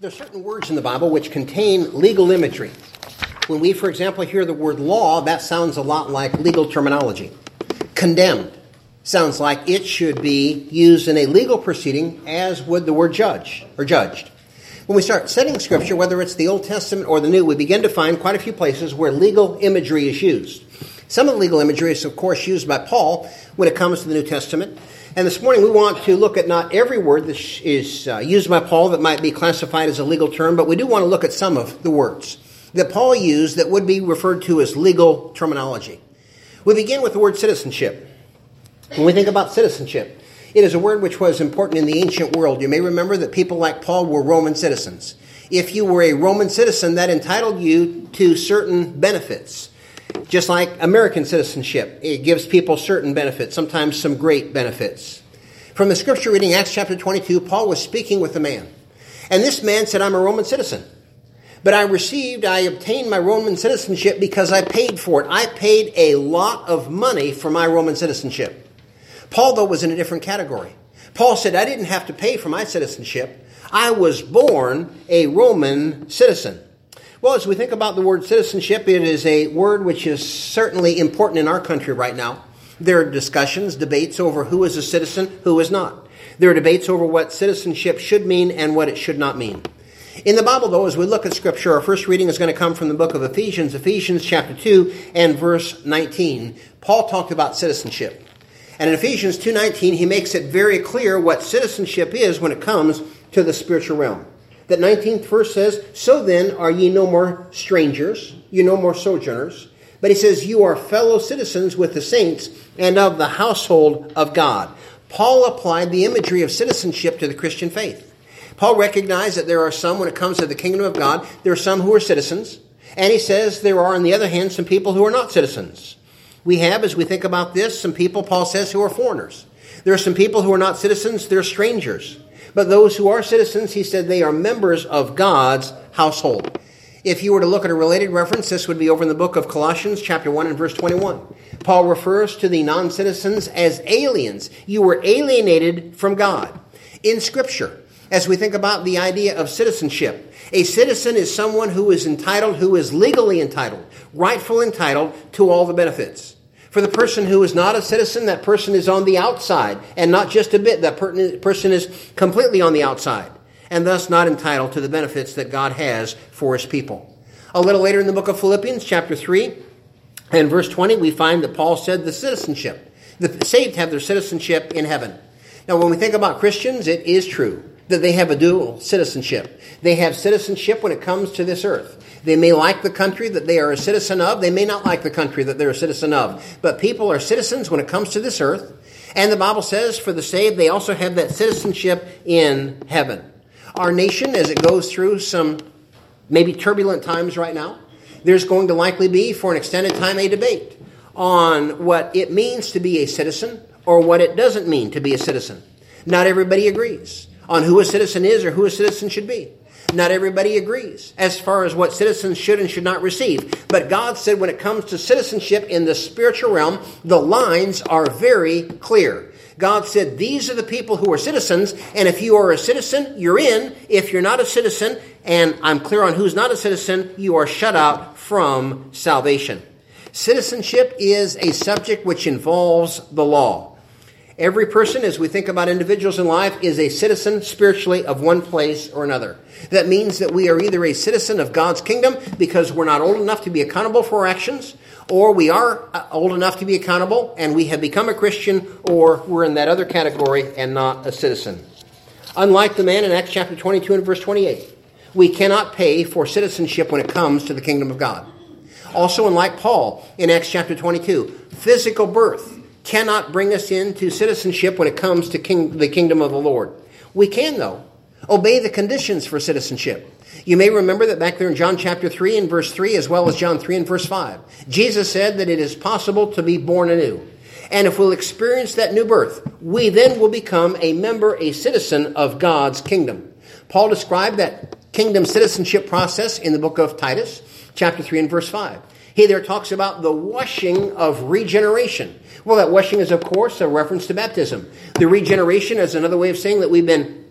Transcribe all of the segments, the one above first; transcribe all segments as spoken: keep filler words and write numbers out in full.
There are certain words in the Bible which contain legal imagery. When we, for example, hear the word law, that sounds a lot like legal terminology. Condemned sounds like it should be used in a legal proceeding, as would the word judge or judged. When we start studying Scripture, whether it's the Old Testament or the New, we begin to find quite a few places where legal imagery is used. Some of the legal imagery is, of course, used by Paul when it comes to the New Testament. And this morning we want to look at not every word that is uh, used by Paul that might be classified as a legal term, but we do want to look at some of the words that Paul used that would be referred to as legal terminology. We begin with the word citizenship. When we think about citizenship, it is a word which was important in the ancient world. You may remember that people like Paul were Roman citizens. If you were a Roman citizen, that entitled you to certain benefits. Just like American citizenship, it gives people certain benefits, sometimes some great benefits. From the scripture reading, Acts chapter twenty-two, Paul was speaking with a man. And this man said, I'm a Roman citizen. But I received, I obtained my Roman citizenship because I paid for it. I paid a lot of money for my Roman citizenship. Paul, though, was in a different category. Paul said, I didn't have to pay for my citizenship. I was born a Roman citizen. Well, as we think about the word citizenship, it is a word which is certainly important in our country right now. There are discussions, debates over who is a citizen, who is not. There are debates over what citizenship should mean and what it should not mean. In the Bible, though, as we look at Scripture, our first reading is going to come from the book of Ephesians, Ephesians chapter two and verse nineteen. Paul talked about citizenship. And in Ephesians two nineteen, he makes it very clear what citizenship is when it comes to the spiritual realm. That nineteenth verse says, So then are ye no more strangers, you no more sojourners. But he says, you are fellow citizens with the saints and of the household of God. Paul applied the imagery of citizenship to the Christian faith. Paul recognized that there are some, when it comes to the kingdom of God, there are some who are citizens. And he says there are, on the other hand, some people who are not citizens. We have, as we think about this, some people, Paul says, who are foreigners. There are some people who are not citizens, they're strangers. But those who are citizens, he said, they are members of God's household. If you were to look at a related reference, this would be over in the book of Colossians, chapter one and verse twenty-one. Paul refers to the non-citizens as aliens. You were alienated from God. In Scripture, as we think about the idea of citizenship, a citizen is someone who is entitled, who is legally entitled, rightfully entitled to all the benefits. For the person who is not a citizen, that person is on the outside, and not just a bit. That per- person is completely on the outside, and thus not entitled to the benefits that God has for his people. A little later in the book of Philippians, chapter three, and verse twenty, we find that Paul said the citizenship. The saved have their citizenship in heaven. Now, when we think about Christians, it is true that they have a dual citizenship. They have citizenship when it comes to this earth. They may like the country that they are a citizen of. They may not like the country that they're a citizen of. But people are citizens when it comes to this earth. And the Bible says for the saved, they also have that citizenship in heaven. Our nation, as it goes through some maybe turbulent times right now, there's going to likely be, for an extended time, a debate on what it means to be a citizen or what it doesn't mean to be a citizen. Not everybody agrees on who a citizen is or who a citizen should be. Not everybody agrees as far as what citizens should and should not receive. But God said when it comes to citizenship in the spiritual realm, the lines are very clear. God said these are the people who are citizens, and if you are a citizen, you're in. If you're not a citizen, and I'm clear on who's not a citizen, you are shut out from salvation. Citizenship is a subject which involves the law. Every person, as we think about individuals in life, is a citizen spiritually of one place or another. That means that we are either a citizen of God's kingdom because we're not old enough to be accountable for our actions, or we are old enough to be accountable and we have become a Christian, or we're in that other category and not a citizen. Unlike the man in Acts chapter twenty-two and verse twenty-eight, we cannot pay for citizenship when it comes to the kingdom of God. Also, unlike Paul in Acts chapter twenty-two, physical birth cannot bring us into citizenship when it comes to king, the kingdom of the Lord. We can, though, obey the conditions for citizenship. You may remember that back there in John chapter three and verse three, as well as John three and verse five, Jesus said that it is possible to be born anew. And if we'll experience that new birth, we then will become a member, a citizen of God's kingdom. Paul described that kingdom citizenship process in the book of Titus, chapter three and verse five. He there talks about the washing of regeneration. Well, that washing is, of course, a reference to baptism. The regeneration is another way of saying that we've been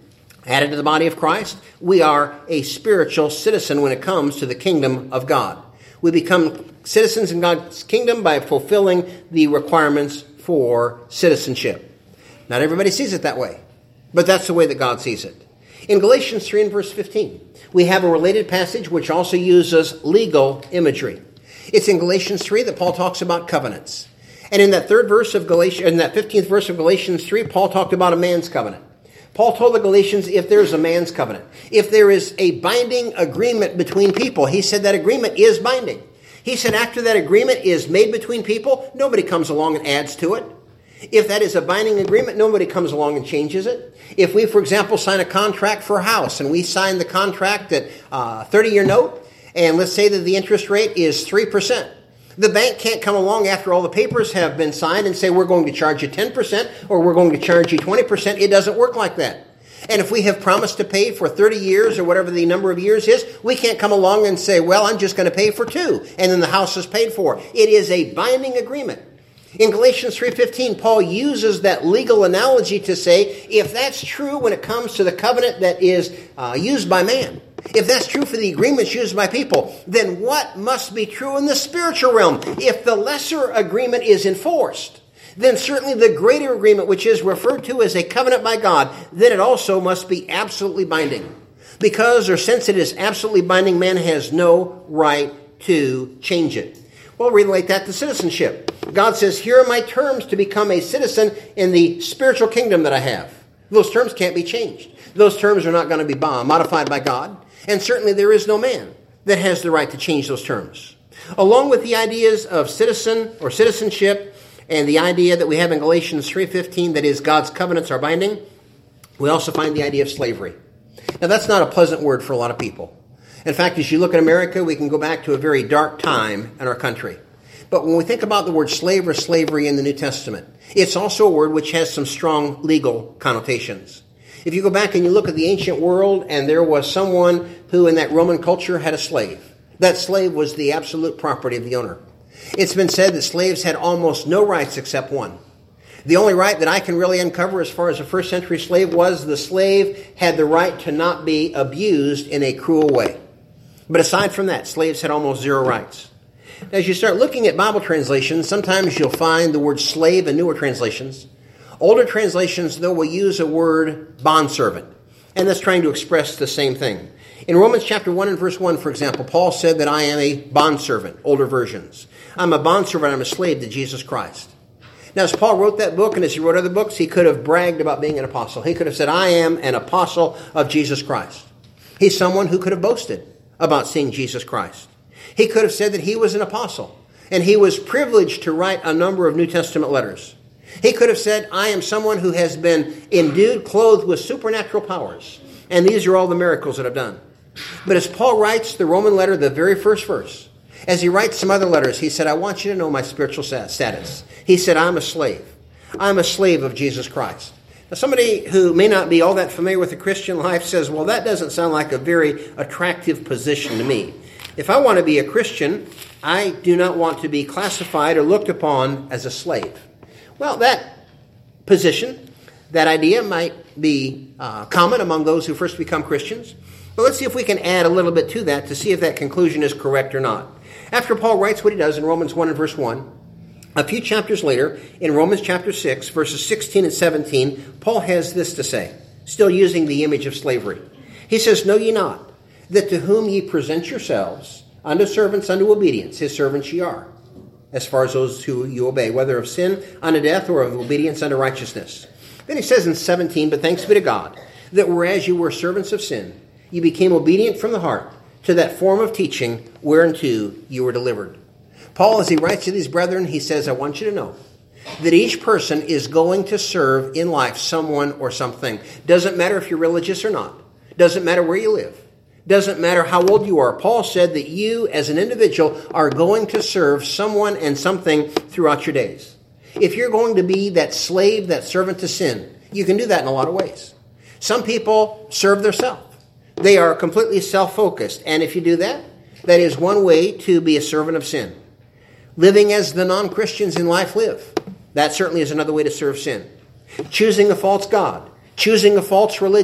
Added to the body of Christ, we are a spiritual citizen when it comes to the kingdom of God. We become citizens in God's kingdom by fulfilling the requirements for citizenship. Not everybody sees it that way, but that's the way that God sees it. In Galatians three and verse fifteen, we have a related passage which also uses legal imagery. It's in Galatians three that Paul talks about covenants. And in that third verse of Galatians, in that fifteenth verse of Galatians three, Paul talked about a man's covenant. Paul told the Galatians, if there's a man's covenant, if there is a binding agreement between people, he said that agreement is binding. He said after that agreement is made between people, nobody comes along and adds to it. If that is a binding agreement, nobody comes along and changes it. If we, for example, sign a contract for a house, and we sign the contract at a thirty-year note, and let's say that the interest rate is three percent. The bank can't come along after all the papers have been signed and say, we're going to charge you ten percent or we're going to charge you twenty percent. It doesn't work like that. And if we have promised to pay for thirty years or whatever the number of years is, we can't come along and say, well, I'm just going to pay for two. And then the house is paid for. It is a binding agreement. In Galatians three fifteen, Paul uses that legal analogy to say, if that's true when it comes to the covenant that is uh, used by man, if that's true for the agreements used by people, then what must be true in the spiritual realm? If the lesser agreement is enforced, then certainly the greater agreement, which is referred to as a covenant by God, then it also must be absolutely binding. Because or since it is absolutely binding, man has no right to change it. Well, relate that to citizenship. God says, here are my terms to become a citizen in the spiritual kingdom that I have. Those terms can't be changed. Those terms are not going to be modified by God. And certainly there is no man that has the right to change those terms. Along with the ideas of citizen or citizenship and the idea that we have in Galatians three fifteen, that is God's covenants are binding, we also find the idea of slavery. Now that's not a pleasant word for a lot of people. In fact, as you look at America, we can go back to a very dark time in our country. But when we think about the word slave or slavery in the New Testament, it's also a word which has some strong legal connotations. If you go back and you look at the ancient world, and there was someone who in that Roman culture had a slave, that slave was the absolute property of the owner. It's been said that slaves had almost no rights except one. The only right that I can really uncover as far as a first century slave was the slave had the right to not be abused in a cruel way. But aside from that, slaves had almost zero rights. As you start looking at Bible translations, sometimes you'll find the word slave in newer translations. Older translations, though, will use a word bondservant, and that's trying to express the same thing. In Romans chapter one and verse one, for example, Paul said that I am a bondservant, older versions. I'm a bondservant, I'm a slave to Jesus Christ. Now, as Paul wrote that book, and as he wrote other books, he could have bragged about being an apostle. He could have said, I am an apostle of Jesus Christ. He's someone who could have boasted about seeing Jesus Christ. He could have said that he was an apostle, and he was privileged to write a number of New Testament letters. He could have said, I am someone who has been endued, clothed with supernatural powers, and these are all the miracles that I've done. But as Paul writes the Roman letter, the very first verse, as he writes some other letters, he said, I want you to know my spiritual status. He said, I'm a slave. I'm a slave of Jesus Christ. Now, somebody who may not be all that familiar with the Christian life says, well, that doesn't sound like a very attractive position to me. If I want to be a Christian, I do not want to be classified or looked upon as a slave. Well, that position, that idea might be uh, common among those who first become Christians. But let's see if we can add a little bit to that to see if that conclusion is correct or not. After Paul writes what he does in Romans one and verse one, a few chapters later, in Romans chapter six, verses sixteen and seventeen, Paul has this to say, still using the image of slavery. He says, know ye not, that to whom ye present yourselves unto servants unto obedience, his servants ye are, as far as those who you obey, whether of sin unto death or of obedience unto righteousness. Then he says in seventeen, but thanks be to God, that whereas you were servants of sin, you became obedient from the heart to that form of teaching whereunto you were delivered. Paul, as he writes to these brethren, he says, I want you to know that each person is going to serve in life someone or something. Doesn't matter if you're religious or not. Doesn't matter where you live. Doesn't matter how old you are. Paul said that you as an individual are going to serve someone and something throughout your days. If you're going to be that slave, that servant to sin, you can do that in a lot of ways. Some people serve themselves. They are completely self-focused. And if you do that, that is one way to be a servant of sin. Living as the non-Christians in life live. That certainly is another way to serve sin. Choosing a false god. Choosing a false religion.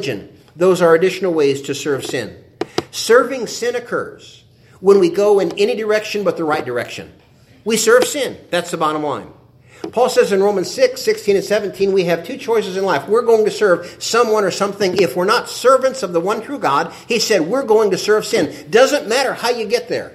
Those are additional ways to serve sin. Serving sin occurs when we go in any direction but the right direction. We serve sin. That's the bottom line. Paul says in Romans six, sixteen and seventeen, we have two choices in life. We're going to serve someone or something. If we're not servants of the one true God, he said we're going to serve sin. Doesn't matter how you get there.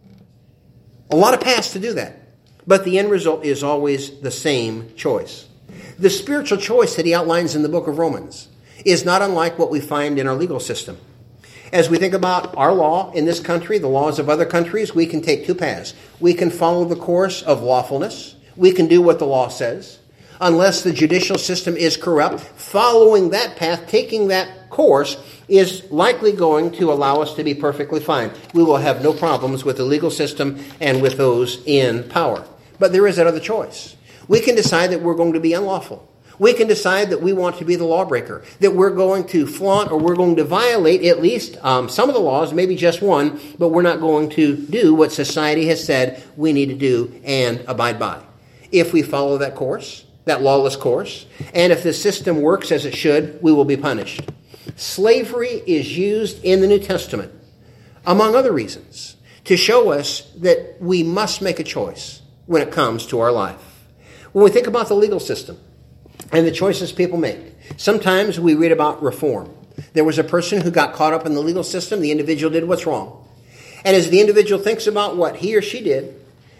A lot of paths to do that. But the end result is always the same choice. The spiritual choice that he outlines in the book of Romans is not unlike what we find in our legal system. As we think about our law in this country, the laws of other countries, we can take two paths. We can follow the course of lawfulness. We can do what the law says. Unless the judicial system is corrupt, following that path, taking that course, is likely going to allow us to be perfectly fine. We will have no problems with the legal system and with those in power. But there is that other choice. We can decide that we're going to be unlawful. We can decide that we want to be the lawbreaker, that we're going to flaunt or we're going to violate at least um, some of the laws, maybe just one, but we're not going to do what society has said we need to do and abide by. If we follow that course, that lawless course, and if the system works as it should, we will be punished. Slavery is used in the New Testament, among other reasons, to show us that we must make a choice when it comes to our life. When we think about the legal system and the choices people make, sometimes we read about reform. There was a person who got caught up in the legal system. The individual did what's wrong. And as the individual thinks about what he or she did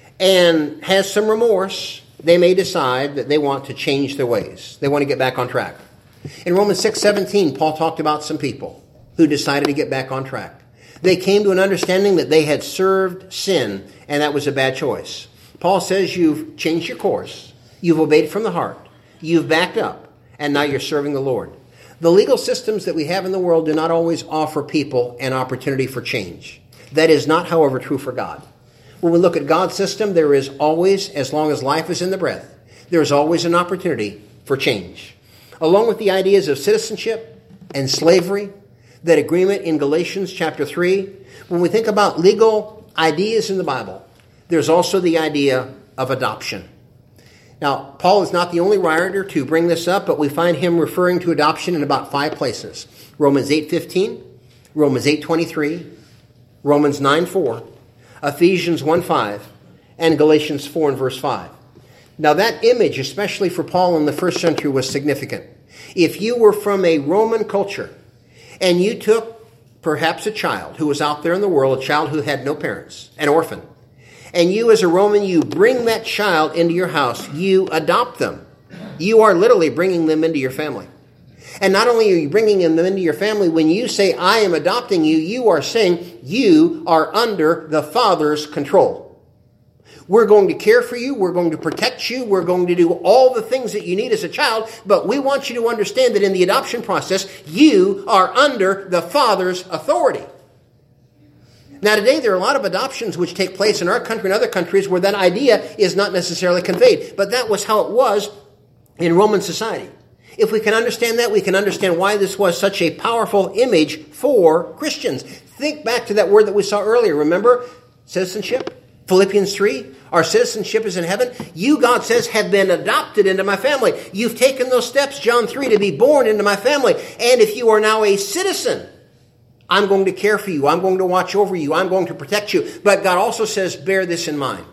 and has some remorse, they may decide that they want to change their ways. They want to get back on track. In Romans six seventeen, Paul talked about some people who decided to get back on track. They came to an understanding that they had served sin, and that was a bad choice. Paul says you've changed your course. You've obeyed from the heart. You've backed up, and now you're serving the Lord. The legal systems that we have in the world do not always offer people an opportunity for change. That is not, however, true for God. When we look at God's system, there is always, as long as life is in the breath, there is always an opportunity for change. Along with the ideas of citizenship and slavery, that agreement in Galatians chapter three, when we think about legal ideas in the Bible, there's also the idea of adoption. Now, Paul is not the only writer to bring this up, but we find him referring to adoption in about five places. Romans eight fifteen, Romans eight twenty-three, Romans nine four, Ephesians one five, and Galatians four and verse five. Now that image, especially for Paul in the first century, was significant. If you were from a Roman culture and you took perhaps a child who was out there in the world, a child who had no parents, an orphan, and you as a Roman, you bring that child into your house, you adopt them. You are literally bringing them into your family. And not only are you bringing them into your family, when you say, I am adopting you, you are saying you are under the Father's control. We're going to care for you. We're going to protect you. We're going to do all the things that you need as a child. But we want you to understand that in the adoption process, you are under the Father's authority. Now, today, there are a lot of adoptions which take place in our country and other countries where that idea is not necessarily conveyed. But that was how it was in Roman society. If we can understand that, we can understand why this was such a powerful image for Christians. Think back to that word that we saw earlier. Remember, citizenship? Philippians three, our citizenship is in heaven. You, God says, have been adopted into my family. You've taken those steps, John three, to be born into my family. And if you are now a citizen, I'm going to care for you. I'm going to watch over you. I'm going to protect you. But God also says, bear this in mind.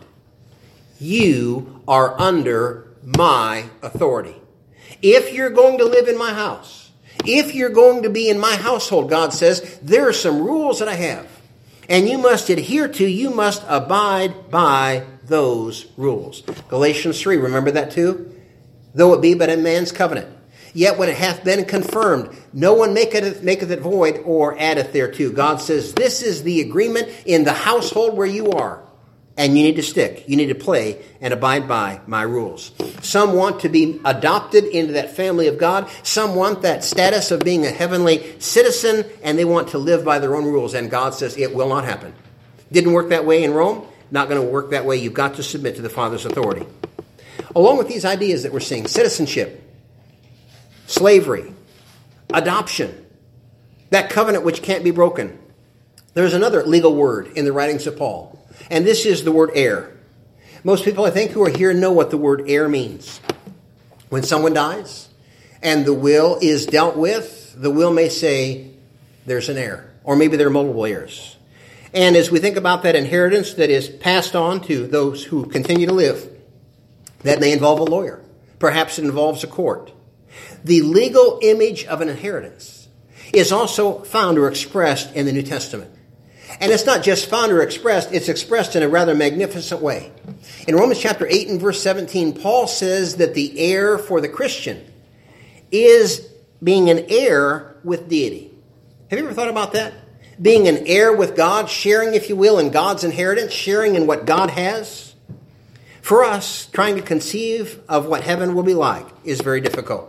You are under my authority. If you're going to live in my house, if you're going to be in my household, God says, there are some rules that I have. And you must adhere to, you must abide by those rules. Galatians three, remember that too? Though it be but a man's covenant. Yet when it hath been confirmed, no one maketh, maketh it void or addeth thereto. God says, this is the agreement in the household where you are. And you need to stick. You need to play and abide by my rules. Some want to be adopted into that family of God. Some want that status of being a heavenly citizen, and they want to live by their own rules. And God says it will not happen. Didn't work that way in Rome. Not going to work that way. You've got to submit to the Father's authority. Along with these ideas that we're seeing, citizenship, slavery, adoption, that covenant which can't be broken. There's another legal word in the writings of Paul, and this is the word heir. Most people, I think, who are here know what the word heir means. When someone dies and the will is dealt with, the will may say there's an heir, or maybe there are multiple heirs. And as we think about that inheritance that is passed on to those who continue to live, that may involve a lawyer. Perhaps it involves a court. The legal image of an inheritance is also found or expressed in the New Testament. And it's not just found or expressed, it's expressed in a rather magnificent way. In Romans chapter eight and verse seventeen, Paul says that the heir for the Christian is being an heir with deity. Have you ever thought about that? Being an heir with God, sharing, if you will, in God's inheritance, sharing in what God has. For us, trying to conceive of what heaven will be like is very difficult.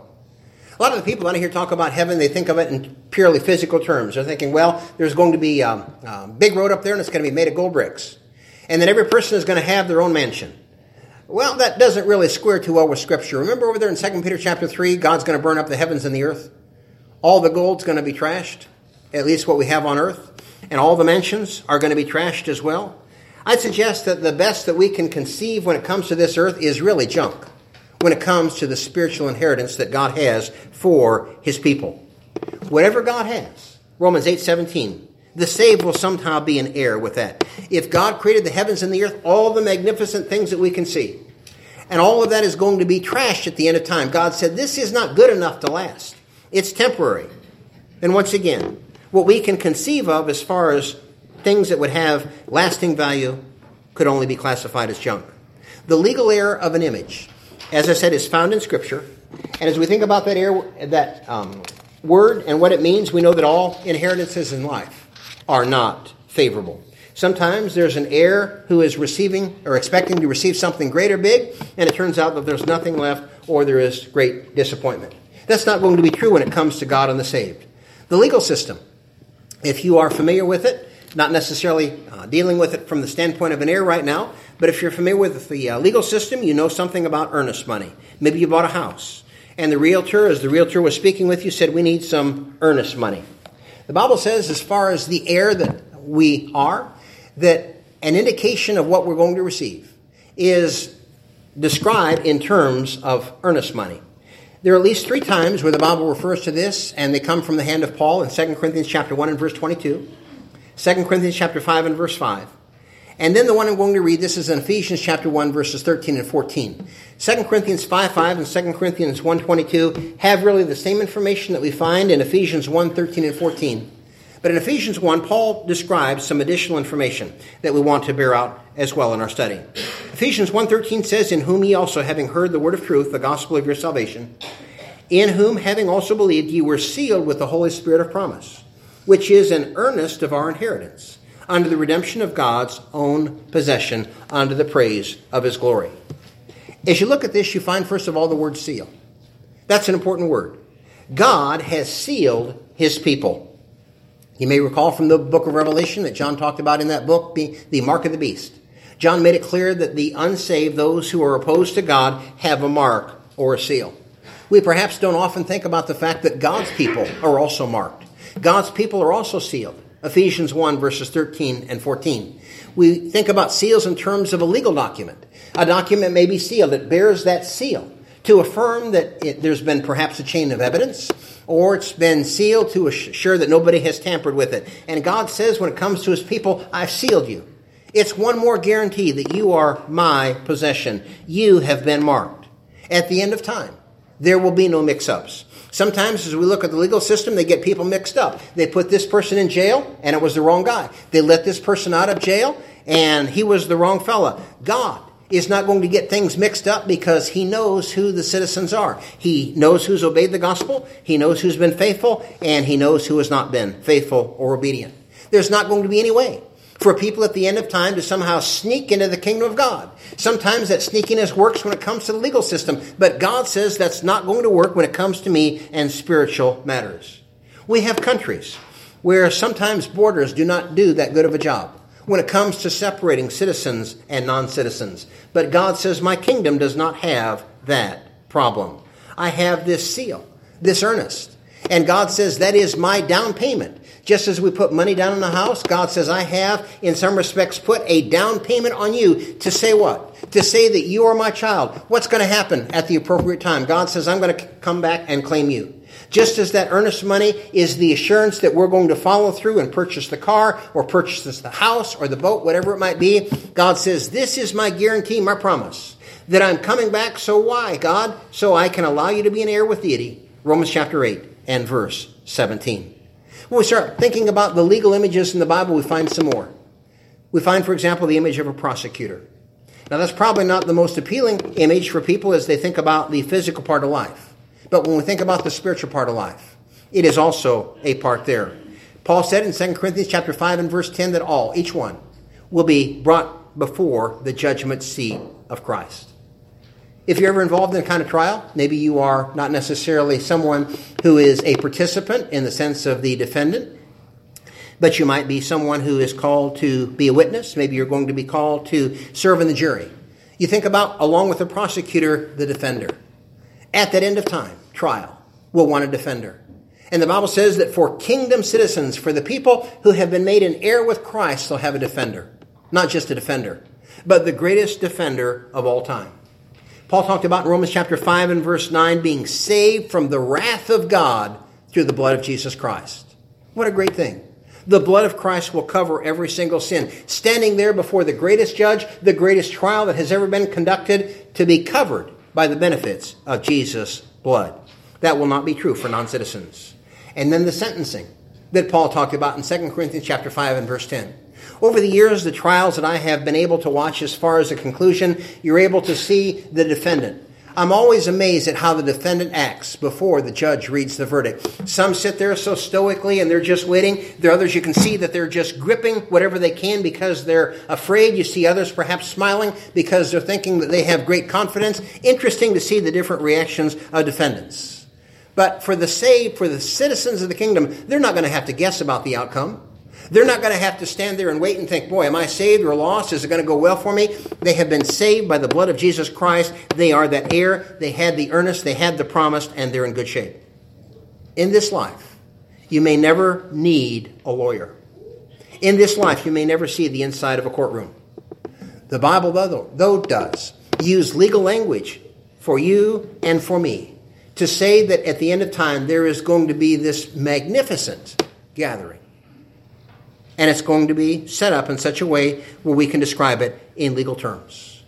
A lot of the people out here talk about heaven, they think of it in purely physical terms. They're thinking, well, there's going to be a, a big road up there and it's going to be made of gold bricks. And then every person is going to have their own mansion. Well, that doesn't really square too well with Scripture. Remember over there in Second Peter chapter three, God's going to burn up the heavens and the earth. All the gold's going to be trashed, at least what we have on earth. And all the mansions are going to be trashed as well. I'd suggest that the best that we can conceive when it comes to this earth is really junk when it comes to the spiritual inheritance that God has for his people. Whatever God has, Romans eight seventeen, the saved will somehow be an heir with that. If God created the heavens and the earth, all the magnificent things that we can see, and all of that is going to be trashed at the end of time. God said, this is not good enough to last. It's temporary. And once again, what we can conceive of as far as things that would have lasting value could only be classified as junk. The legal heir of an image, as I said, is found in Scripture. And as we think about that heir, that um, word and what it means, we know that all inheritances in life are not favorable. Sometimes there's an heir who is receiving or expecting to receive something great or big, and it turns out that there's nothing left or there is great disappointment. That's not going to be true when it comes to God and the saved. The legal system, if you are familiar with it, not necessarily uh, dealing with it from the standpoint of an heir right now, but if you're familiar with the uh, legal system, you know something about earnest money. Maybe you bought a house, and the realtor, as the realtor was speaking with you, said, we need some earnest money. The Bible says, as far as the heir that we are, that an indication of what we're going to receive is described in terms of earnest money. There are at least three times where the Bible refers to this, and they come from the hand of Paul in Second Corinthians chapter one and verse twenty-two, Second Corinthians chapter five and verse five. And then the one I'm going to read, this is in Ephesians chapter one, verses thirteen and fourteen. Second Corinthians five five and Second Corinthians one twenty-two have really the same information that we find in Ephesians one thirteen and fourteen. But in Ephesians one, Paul describes some additional information that we want to bear out as well in our study. Ephesians one thirteen says, in whom ye also, having heard the word of truth, the gospel of your salvation, in whom, having also believed, ye were sealed with the Holy Spirit of promise, which is an earnest of our inheritance, under the redemption of God's own possession, unto the praise of his glory. As you look at this, you find, first of all, the word seal. That's an important word. God has sealed his people. You may recall from the book of Revelation that John talked about in that book, being the mark of the beast. John made it clear that the unsaved, those who are opposed to God, have a mark or a seal. We perhaps don't often think about the fact that God's people are also marked. God's people are also sealed. Ephesians one, verses thirteen and fourteen. We think about seals in terms of a legal document. A document may be sealed. It bears that seal to affirm that it, there's been perhaps a chain of evidence, or it's been sealed to assure that nobody has tampered with it. And God says when it comes to his people, I've sealed you. It's one more guarantee that you are my possession. You have been marked. At the end of time, there will be no mix-ups. Sometimes as we look at the legal system, they get people mixed up. They put this person in jail, and it was the wrong guy. They let this person out of jail, and he was the wrong fella. God is not going to get things mixed up because he knows who the citizens are. He knows who's obeyed the gospel, he knows who's been faithful, and he knows who has not been faithful or obedient. There's not going to be any way for people at the end of time to somehow sneak into the kingdom of God. Sometimes that sneakiness works when it comes to the legal system, but God says that's not going to work when it comes to me and spiritual matters. We have countries where sometimes borders do not do that good of a job when it comes to separating citizens and non-citizens. But God says, my kingdom does not have that problem. I have this seal, this earnest. And God says that is my down payment. Just as we put money down in the house, God says, I have, in some respects, put a down payment on you to say what? To say that you are my child. What's going to happen at the appropriate time? God says, I'm going to come back and claim you. Just as that earnest money is the assurance that we're going to follow through and purchase the car or purchase the house or the boat, whatever it might be, God says, this is my guarantee, my promise, that I'm coming back. So why, God? So I can allow you to be an heir with deity. Romans chapter eight and verse seventeen. When we start thinking about the legal images in the Bible, we find some more. We find, for example, the image of a prosecutor. Now, that's probably not the most appealing image for people as they think about the physical part of life. But when we think about the spiritual part of life, it is also a part there. Paul said in Second Corinthians chapter five and verse ten that all, each one, will be brought before the judgment seat of Christ. If you're ever involved in a kind of trial, maybe you are not necessarily someone who is a participant in the sense of the defendant, but you might be someone who is called to be a witness. Maybe you're going to be called to serve in the jury. You think about, along with the prosecutor, the defender. At that end of time, trial will want a defender. And the Bible says that for kingdom citizens, for the people who have been made an heir with Christ, they'll have a defender. Not just a defender, but the greatest defender of all time. Paul talked about in Romans chapter five and verse nine being saved from the wrath of God through the blood of Jesus Christ. What a great thing. The blood of Christ will cover every single sin. Standing there before the greatest judge, the greatest trial that has ever been conducted, to be covered by the benefits of Jesus' blood. That will not be true for non-citizens. And then the sentencing that Paul talked about in Second Corinthians chapter five and verse ten. Over the years, the trials that I have been able to watch as far as the conclusion, you're able to see the defendant. I'm always amazed at how the defendant acts before the judge reads the verdict. Some sit there so stoically and they're just waiting. There are others you can see that they're just gripping whatever they can because they're afraid. You see others perhaps smiling because they're thinking that they have great confidence. Interesting to see the different reactions of defendants. But for the saved, for the citizens of the kingdom, they're not going to have to guess about the outcome. They're not going to have to stand there and wait and think, boy, am I saved or lost? Is it going to go well for me? They have been saved by the blood of Jesus Christ. They are that heir. They had the earnest. They had the promised, and they're in good shape. In this life, you may never need a lawyer. In this life, you may never see the inside of a courtroom. The Bible, though, though does use legal language for you and for me to say that at the end of time, there is going to be this magnificent gathering. And it's going to be set up in such a way where we can describe it in legal terms.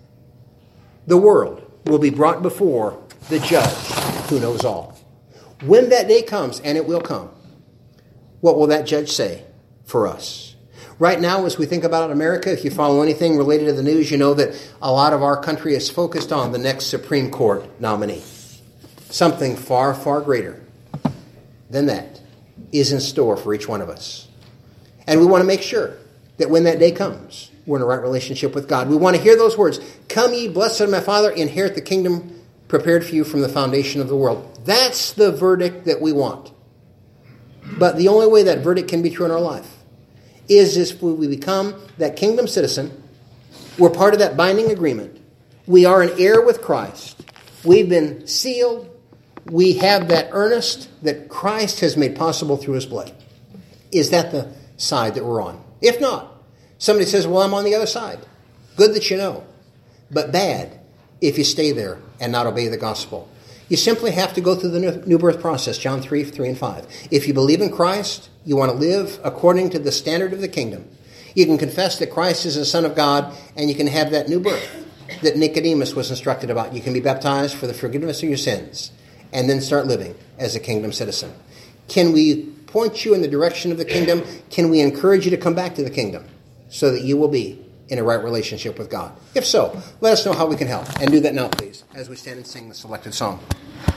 The world will be brought before the judge who knows all. When that day comes, and it will come, what will that judge say for us? Right now, as we think about America, if you follow anything related to the news, you know that a lot of our country is focused on the next Supreme Court nominee. Something far, far greater than that is in store for each one of us. And we want to make sure that when that day comes, we're in a right relationship with God. We want to hear those words, "Come ye, blessed of my Father, inherit the kingdom prepared for you from the foundation of the world." That's the verdict that we want. But the only way that verdict can be true in our life is if we become that kingdom citizen. We're part of that binding agreement. We are an heir with Christ. We've been sealed. We have that earnest that Christ has made possible through his blood. Is that the side that we're on? If not, somebody says, well, I'm on the other side. Good that you know, but bad if you stay there and not obey the gospel. You simply have to go through the new birth process, John three, three and five. If you believe in Christ, you want to live according to the standard of the kingdom. You can confess that Christ is the Son of God, and you can have that new birth that Nicodemus was instructed about. You can be baptized for the forgiveness of your sins and then start living as a kingdom citizen. Can we point you in the direction of the kingdom? Can we encourage you to come back to the kingdom so that you will be in a right relationship with God? If so, let us know how we can help. And do that now, please, as we stand and sing the selected song.